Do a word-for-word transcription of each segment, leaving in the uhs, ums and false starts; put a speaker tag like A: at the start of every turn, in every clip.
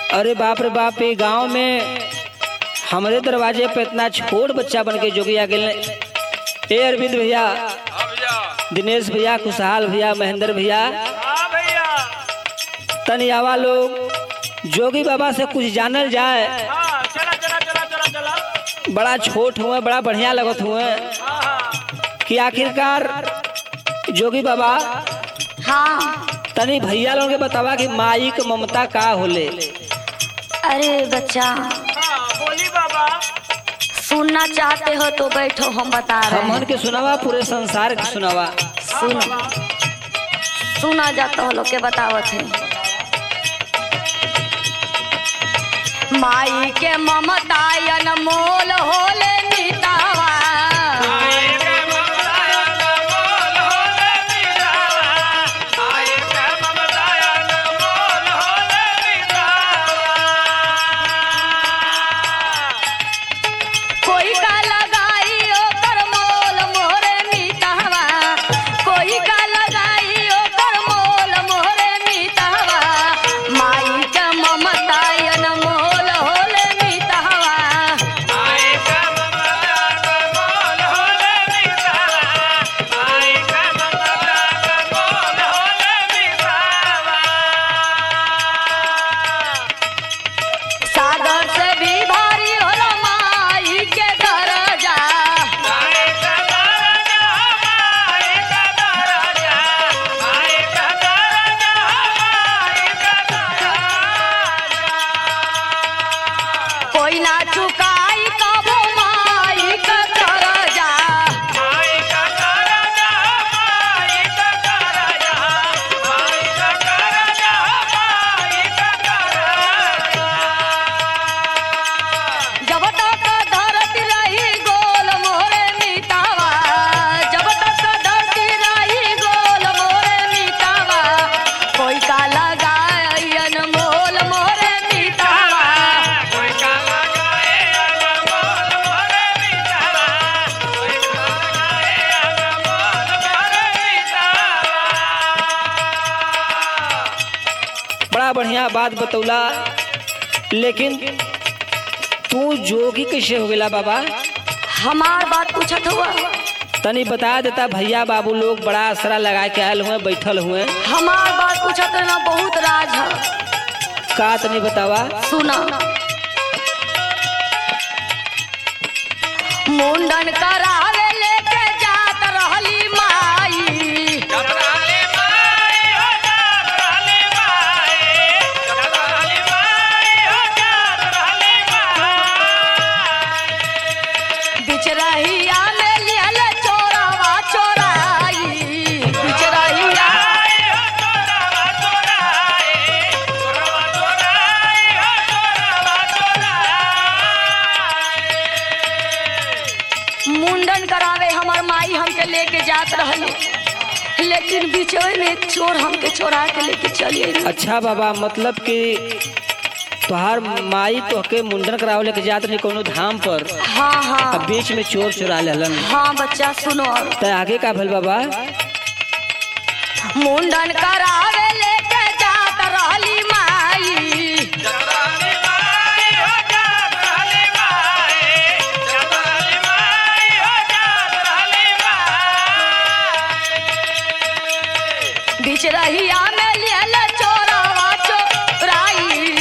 A: अरे बाप रे बाप, ये गांव में हमारे दरवाजे पे इतना छोट बच्चा बन के जोगी आ गए। ए अरविंद भैया, दिनेश भैया, खुशहाल भैया, महेंद्र भैया, तनियावा लोग जोगी बाबा से कुछ जानल जाए।
B: चला चला चला चला चला।
A: बड़ा छोट हुए, बड़ा बढ़िया लगत हुए कि आखिरकार जोगी बाबा
C: हाँ।
A: तनी भैया लोग के बतावा कि माई के ममता का होले।
C: अरे बच्चा,
B: हाँ, बोली बाबा।
C: सुनना चाहते हो तो बैठो, हम बता रहे
A: हमन
C: हैं।
A: के सुनावा, पूरे संसार के सुनावा।
C: सुन सुना जाता हो लोग के बतावत है। माई के ममता अनमोल होले नीतावा, कोई का लगाई ओकर मोल मोरे मीतावा, कोई का लगाई ओकर मोल मोरे मीतावा। माई के ममता अनमोल होले मीतावा, सागर से भी भारी होला माई के दरजा। कोई ना चुकाई कबो माई के दरजा। जब तक धरती रही गोल मोरे मीतावा, जब तक धरती रही गोल मोरे मीतावा। कोई का लगाई अनमोल मोरे मीतावा,
A: बड़ा बढ़िया बात बतौला, लेकिन तू जोगी कैसे हो गया बाबा?
C: हमार बात पूछत हुआ।
A: तनी बता देता, भैया बाबू लोग बड़ा असरा लगा के आयल हुए, बैठल हुए।
C: हमार बात पूछत है ना, बहुत राज है।
A: का तनी बतावा।
C: सुना, मुंडन करावे लेके जात रहली माई, बिचरहिया में लियल चोरावा चोराई, बिचरहिया मुंडन करावे हमार माई हमके लेके जात रहली, लेकिन बीचवे में चोर हमके चोरा के लेके चली आई।
A: अच्छा बाबा, मतलब कि तुहार माई तोहके मुंडन करावे लेके जात नहीं कोनो धाम पर,
C: हाँ हाँ
A: अब बीच में चोर चुरा लेलन।
C: हाँ बच्चा सुनो,
A: त आगे का भल बाबा?
C: मुंडन करावे लेके जात रहली माई, बीच रहिया में लियल चोरावा चोराई,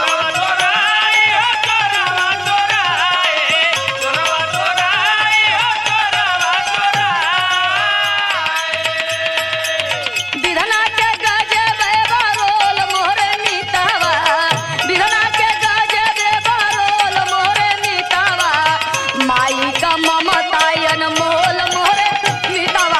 C: बिधना के गजबे बरोल मोरे मीतावा, बिधना के गजबे बरोल मोरे मीतावा। माई का ममता अनमोल मोरे मीतावा,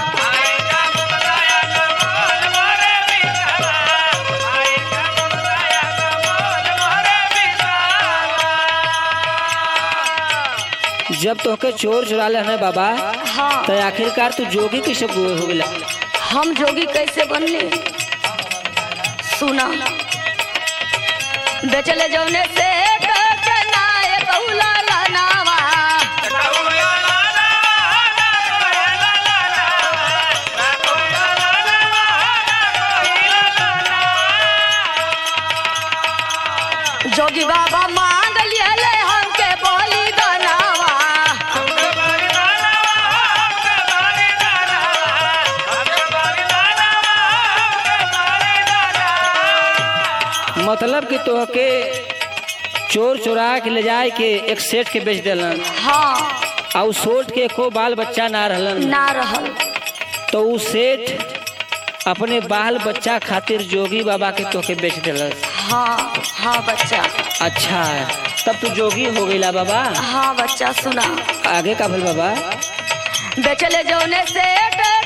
A: जब तोहके चोर चुरा लेना बाबा,
C: हाँ।
A: तो आखिरकार तू जोगी कैसे हो गया?
C: हम जोगी कैसे बनले? सुना, बेचले जौने से के नाय कहुला लानावा, जोगी बाबा मांग लिए ले हमके बोली दानावा
B: हमके बारी दानावा हमके बारी दानावा हमके बारी दानावा हमके बारी दानावा।
A: मतलब कि तोहके चोर चुरा के ले जाए के एक सेठ के बेच दिलन
C: हाँ
A: और सोट के को बाल बच्चा ना रहलन
C: ना रहल
A: तो उ सेठ अपने बाल बच्चा खातिर जोगी बाबा के तोहके बेच दिलस।
C: हाँ हाँ बच्चा।
A: अच्छा तब तू जोगी हो गईला बाबा।
C: हाँ बच्चा सुना
A: आगे का भल बाबा।
C: बेचले जौने सेठ